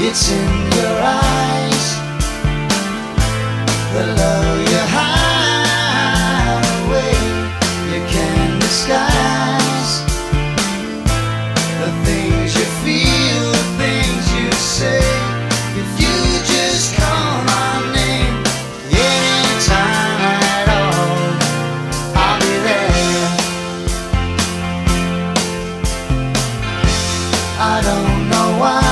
It's in your eyes, the love you hide away. You can't disguise the things you feel, the things you say. If you just call my name anytime at all, I'll be there. I don't know why